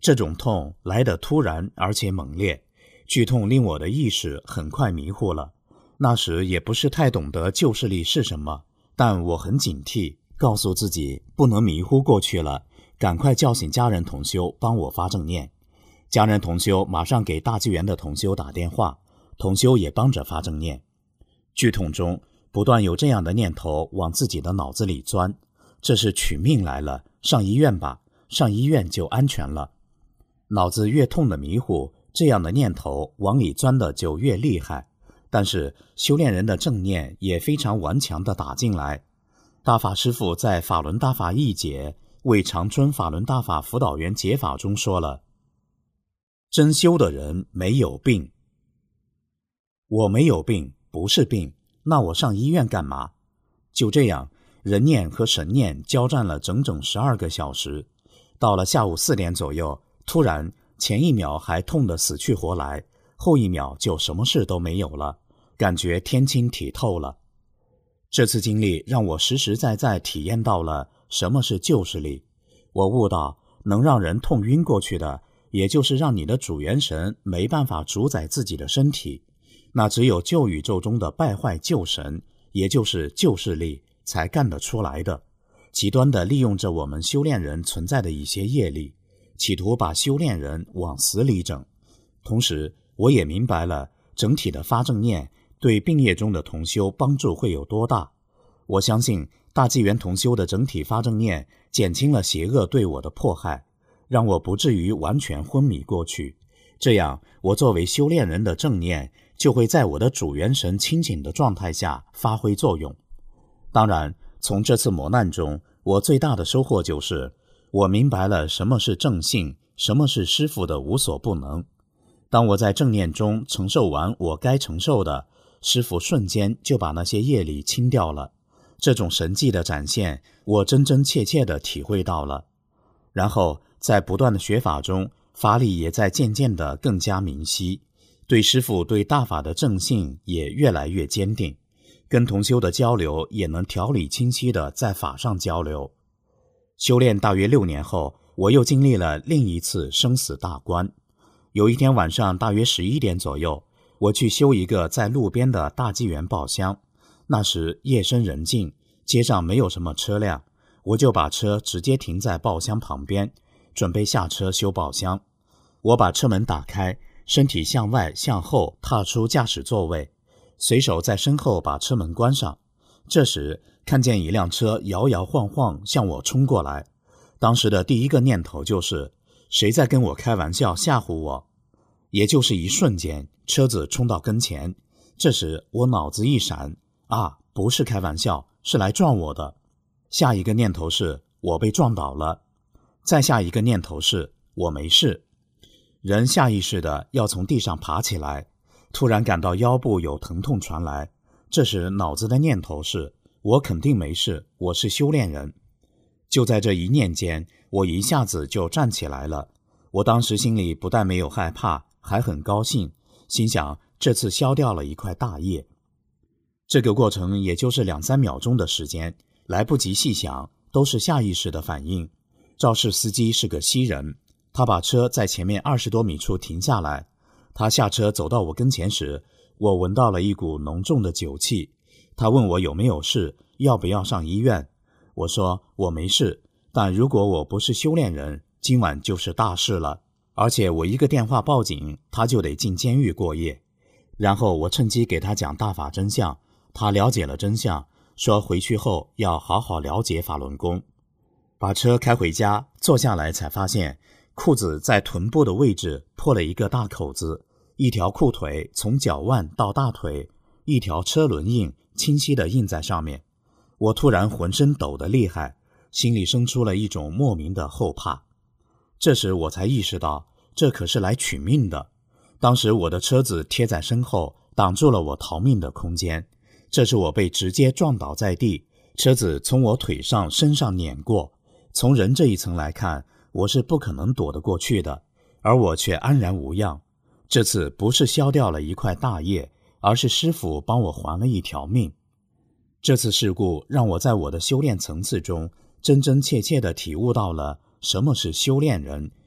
这种痛来得突然而且猛烈，剧痛令我的意识很快迷糊了。那时也不是太懂得救视力是什么，但我很警惕，告诉自己不能迷糊过去了，赶快叫醒家人同修帮我发正念。家人同修马上给大纪元的同修打电话，同修也帮着发正念。剧痛中不断有这样的念头往自己的脑子里钻，这是取命来了，上医院吧，上医院就安全了。脑子越痛的迷糊，这样的念头往里钻的就越厉害。但是修炼人的正念也非常顽强地打进来。大法师父在法轮大法译解为长春法轮大法辅导员解法中说了，真修的人没有病。我没有病，不是病，那我上医院干嘛？就这样，人念和神念交战了整整十二个小时。到了下午四点左右，突然前一秒还痛得死去活来，后一秒就什么事都没有了，感觉天清体透了。这次经历让我实实在在体验到了什么是救视力。我悟到，能让人痛晕过去的，也就是让你的主元神没办法主宰自己的身体。那只有旧宇宙中的败坏旧神，也就是救视力才干得出来的，极端地利用着我们修炼人存在的一些业力，企图把修炼人往死里整。同时我也明白了整体的发正念对病业中的同修帮助会有多大。我相信大纪元同修的整体发正念减轻了邪恶对我的迫害，让我不至于完全昏迷过去。这样我作为修炼人的正念就会在我的主元神清醒的状态下发挥作用。当然，从这次磨难中，我最大的收获就是我明白了什么是正信，什么是师父的无所不能。当我在正念中承受完我该承受的，师父瞬间就把那些业力清掉了。这种神迹的展现，我真真切切地体会到了。然后在不断的学法中，法理也在渐渐地更加明晰，对师父对大法的正信也越来越坚定，跟同修的交流也能条理清晰地在法上交流。修炼大约六年后，我又经历了另一次生死大关。有一天晚上大约十一点左右，我去修一个在路边的大纪元报香。那时夜深人静，街上没有什么车辆，我就把车直接停在报香旁边，准备下车修报香。我把车门打开，身体向外向后踏出驾驶座位，随手在身后把车门关上。这时看见一辆车摇摇晃晃向我冲过来，当时的第一个念头就是谁在跟我开玩笑吓唬我。也就是一瞬间，车子冲到跟前，这时我脑子一闪，啊，不是开玩笑，是来撞我的。下一个念头是我被撞倒了，再下一个念头是我没事。人下意识的要从地上爬起来，突然感到腰部有疼痛传来，这时脑子的念头是我肯定没事，我是修炼人。就在这一念间，我一下子就站起来了。我当时心里不但没有害怕，还很高兴，心想这次消掉了一块大业。这个过程也就是两三秒钟的时间，来不及细想，都是下意识的反应。肇事司机是个西人，他把车在前面二十多米处停下来。他下车走到我跟前时，我闻到了一股浓重的酒气。他问我有没有事，要不要上医院。我说我没事，但如果我不是修炼人，今晚就是大事了，而且我一个电话报警，他就得进监狱过夜。然后我趁机给他讲大法真相，他了解了真相，说回去后要好好了解法轮功。把车开回家，坐下来才发现裤子在臀部的位置破了一个大口子，一条裤腿从脚腕到大腿，一条车轮印清晰地印在上面。我突然浑身抖得厉害，心里生出了一种莫名的后怕。这时我才意识到，这可是来取命的。当时我的车子贴在身后，挡住了我逃命的空间。这是我被直接撞倒在地，车子从我腿上身上碾过。从人这一层来看，我是不可能躲得过去的，而我却安然无恙。这次不是消掉了一块大业，而是师父帮我还了一条命。这次事故让我在我的修炼层次中真真切切地体悟到了什么是修炼人，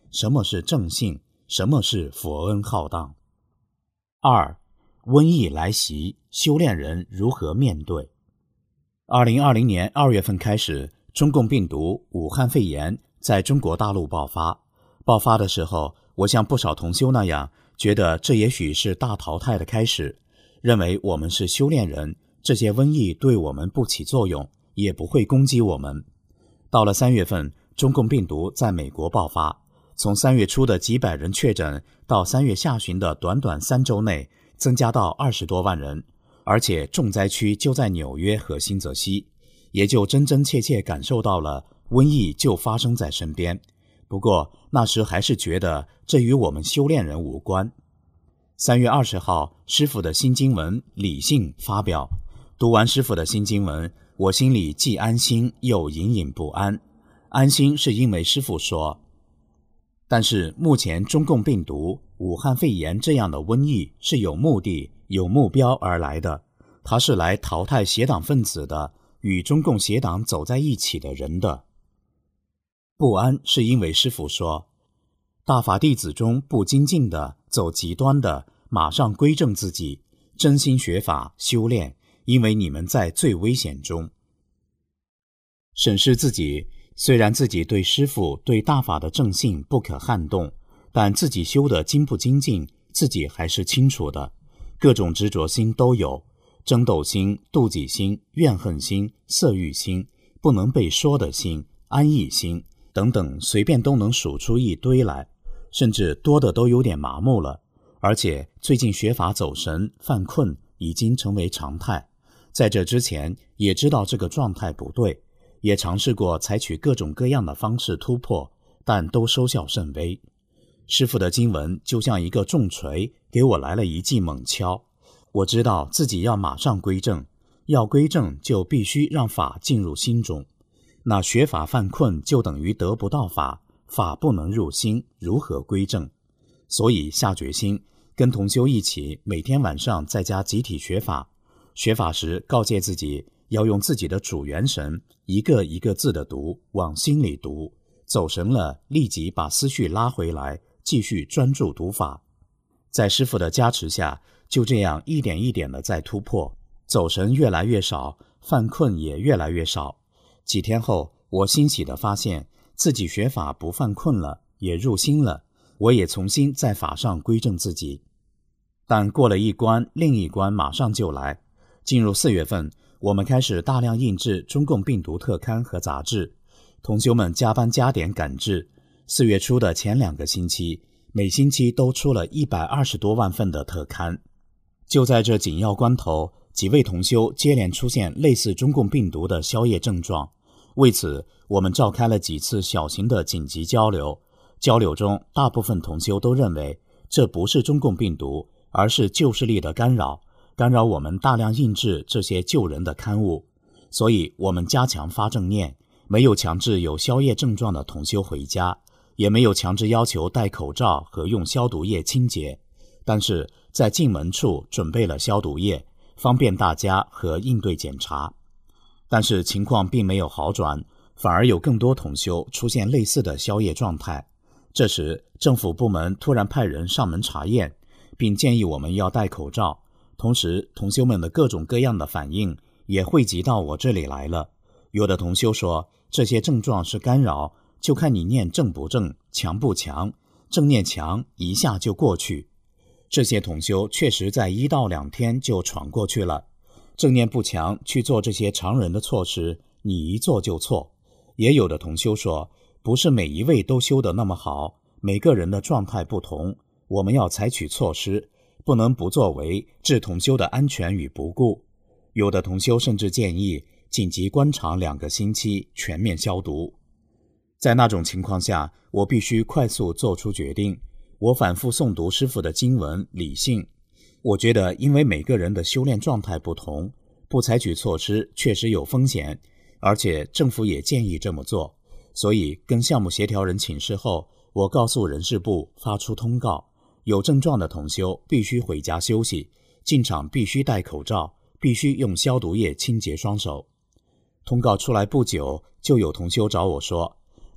什么是正信，什么是佛恩浩荡。二、瘟疫来袭，修炼人如何面对？二零二零年二月份开始，中共病毒武汉肺炎在中国大陆爆发。爆发的时候，我像不少同修那样，觉得这也许是大淘汰的开始，认为我们是修炼人，这些瘟疫对我们不起作用，也不会攻击我们。到了三月份，中共病毒在美国爆发，从三月初的几百人确诊，到三月下旬的短短三周内，增加到二十多万人，而且重灾区就在纽约和新泽西，也就真真切切感受到了瘟疫就发生在身边。不过那时还是觉得这与我们修炼人无关。三月二十号，师父的新经文理性发表，读完师父的新经文，我心里既安心又隐隐不安。安心是因为师父说，但是目前中共病毒武汉肺炎这样的瘟疫是有目的有目标而来的，它是来淘汰邪党分子的，与中共邪党走在一起的人的。不安是因为师父说，大法弟子中不精进的，走极端的，马上归正自己，真心学法修炼，因为你们在最危险中。审视自己，虽然自己对师父对大法的正信不可撼动，但自己修的精不精进，自己还是清楚的。各种执着心都有，争斗心、妒忌心、怨恨心、色欲心、不能被说的心、安逸心等等，随便都能数出一堆来，甚至多的都有点麻木了。而且最近学法走神犯困已经成为常态，在这之前也知道这个状态不对，也尝试过采取各种各样的方式突破，但都收效甚微。师父的经文就像一个重锤，给我来了一记猛敲。我知道自己要马上归正，要归正就必须让法进入心中。那学法犯困就等于得不到法，法不能入心，如何归正？所以下决心跟同修一起，每天晚上在家集体学法。学法时告诫自己要用自己的主元神一个一个字的读，往心里读，走神了立即把思绪拉回来，继续专注读法。在师父的加持下，就这样一点一点的在突破，走神越来越少，犯困也越来越少。几天后，我欣喜地发现自己学法不犯困了，也入心了，我也重新在法上归正自己。但过了一关，另一关马上就来。进入四月份，我们开始大量印制中共病毒特刊和杂志，同修们加班加点赶制。四月初的前两个星期，每星期都出了一百二十多万份的特刊。就在这紧要关头，几位同修接连出现类似中共病毒的宵夜症状。为此，我们召开了几次小型的紧急交流。交流中，大部分同修都认为这不是中共病毒，而是旧势力的干扰，干扰我们大量印制这些救人的刊物。所以我们加强发正念，没有强制有宵夜症状的同修回家，也没有强制要求戴口罩和用消毒液清洁，但是在进门处准备了消毒液，方便大家和应对检查。但是情况并没有好转，反而有更多同修出现类似的宵夜状态。这时政府部门突然派人上门查验，并建议我们要戴口罩，同时同修们的各种各样的反应也汇集到我这里来了。有的同修说，这些症状是干扰，就看你念正不正，强不强，正念强一下就过去。这些同修确实在一到两天就闯过去了。正念不强去做这些常人的措施，你一做就错。也有的同修说，不是每一位都修得那么好，每个人的状态不同，我们要采取措施，不能不作为，置同修的安全与不顾。有的同修甚至建议紧急观察两个星期，全面消毒。在那种情况下，我必须快速做出决定。我反复诵读师父的经文理性，我觉得因为每个人的修炼状态不同，不采取措施确实有风险，而且政府也建议这么做。所以跟项目协调人请示后，我告诉人事部发出通告，有症状的同修必须回家休息，进场必须戴口罩，必须用消毒液清洁双手。通告出来不久，就有同修找我说，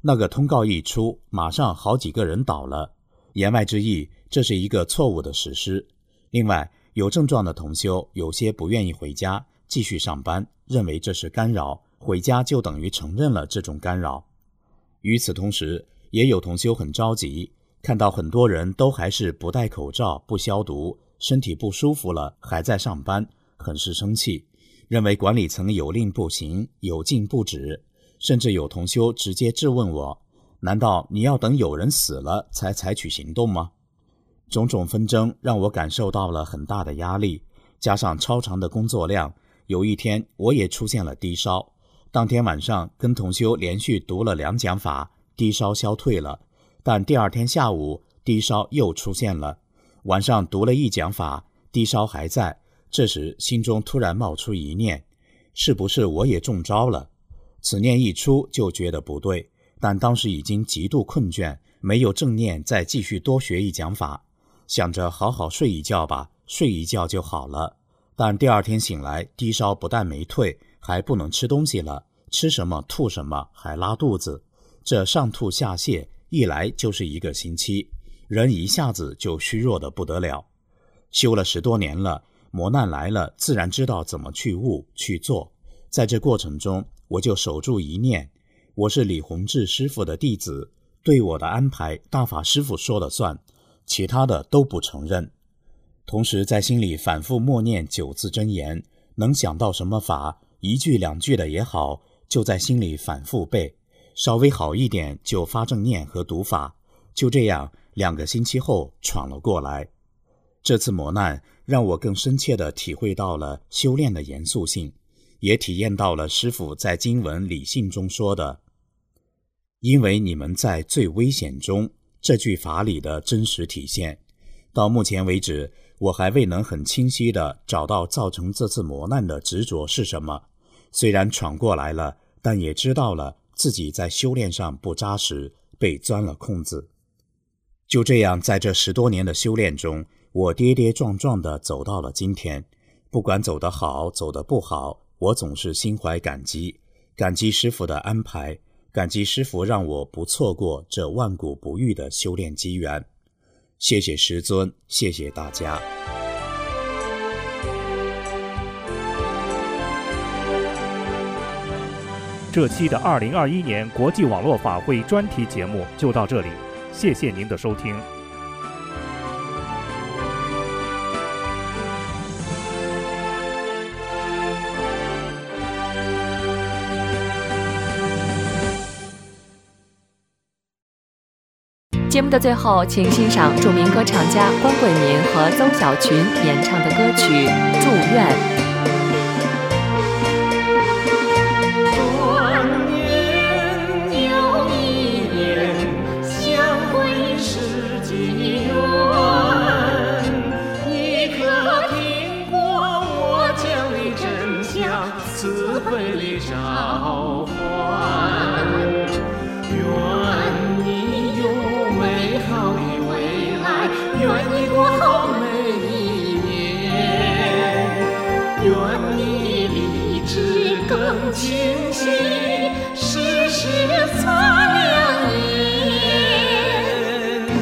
那个通告一出，马上好几个人倒了。言外之意，这是一个错误的实施。另外，有症状的同修有些不愿意回家，继续上班，认为这是干扰，回家就等于承认了这种干扰。与此同时，也有同修很着急，看到很多人都还是不戴口罩、不消毒，身体不舒服了还在上班，很是生气，认为管理层有令不行，有禁不止。甚至有同修直接质问我，难道你要等有人死了才采取行动吗？种种纷争让我感受到了很大的压力，加上超长的工作量，有一天我也出现了低烧。当天晚上跟同修连续读了两讲法，低烧消退了，但第二天下午低烧又出现了。晚上读了一讲法，低烧还在，这时心中突然冒出一念，是不是我也中招了？此念一出就觉得不对，但当时已经极度困倦，没有正念再继续多学一讲法，想着好好睡一觉吧，睡一觉就好了。但第二天醒来，低烧不但没退，还不能吃东西了，吃什么吐什么，还拉肚子。这上吐下泻，一来就是一个星期，人一下子就虚弱得不得了。修了十多年了，磨难来了，自然知道怎么去悟去做。在这过程中，我就守住一念，我是李洪志师父的弟子，对我的安排大法师父说了算，其他的都不承认。同时在心里反复默念九字真言，能想到什么法，一句两句的也好，就在心里反复背，稍微好一点就发正念和读法。就这样两个星期后闯了过来。这次磨难让我更深切地体会到了修炼的严肃性，也体验到了师父在经文理性中说的因为你们在最危险中这句法理的真实体现。到目前为止，我还未能很清晰地找到造成这次磨难的执着是什么。虽然闯过来了，但也知道了自己在修炼上不扎实，被钻了空子。就这样，在这十多年的修炼中，我跌跌撞撞地走到了今天。不管走得好走得不好，我总是心怀感激，感激师父的安排，感激师父让我不错过这万古不遇的修炼机缘。谢谢师尊，谢谢大家。 这期的二零二一年国际网络法会专题节目就到这里，谢谢您的收听。 节目的最后，请欣赏著名歌唱家关桂民和邹小群演唱的歌曲《祝愿》。 清晰，时时擦亮眼。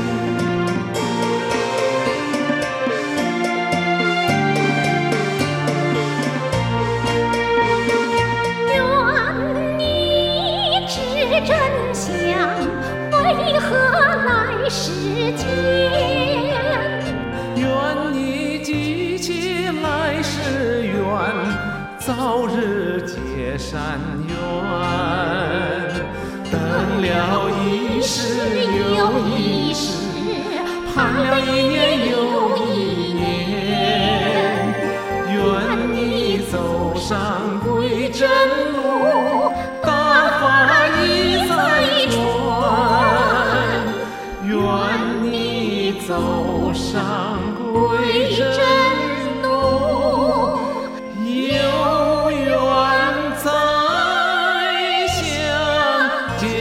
愿你知真相，为何来世间？愿你记起来世缘，早日结善缘。等了一世又一世，盼了一年又一年。愿你走上归真路，大法一再传。愿你走上归真路，有缘再相见。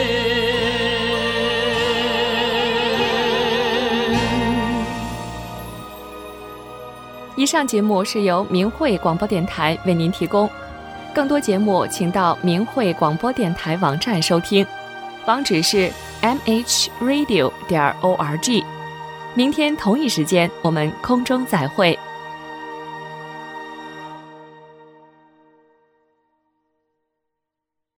以上节目是由明慧广播电台为您提供，更多节目请到明慧广播电台网站收听。 网址是 m h radio 点 org。明天同一时间，我们空中再会。